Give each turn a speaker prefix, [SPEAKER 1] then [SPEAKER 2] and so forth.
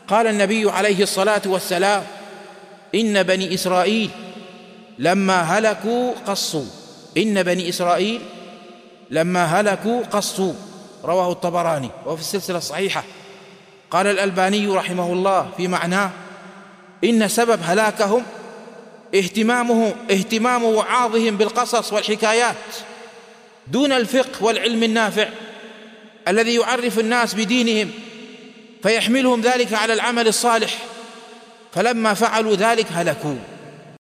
[SPEAKER 1] قال النبي عليه الصلاة والسلام: إن بني إسرائيل لما هلكوا قصوا. إن بني إسرائيل لما هلكوا قصوا، رواه الطبراني وفي السلسلة الصحيحة. قال الألباني رحمه الله في معناه: إن سبب هلاكهم اهتمام وعاظهم بالقصص والحكايات دون الفقه والعلم النافع الذي يعرف الناس بدينهم فيحملهم ذلك على العمل الصالح، فلما فعلوا ذلك هلكوا.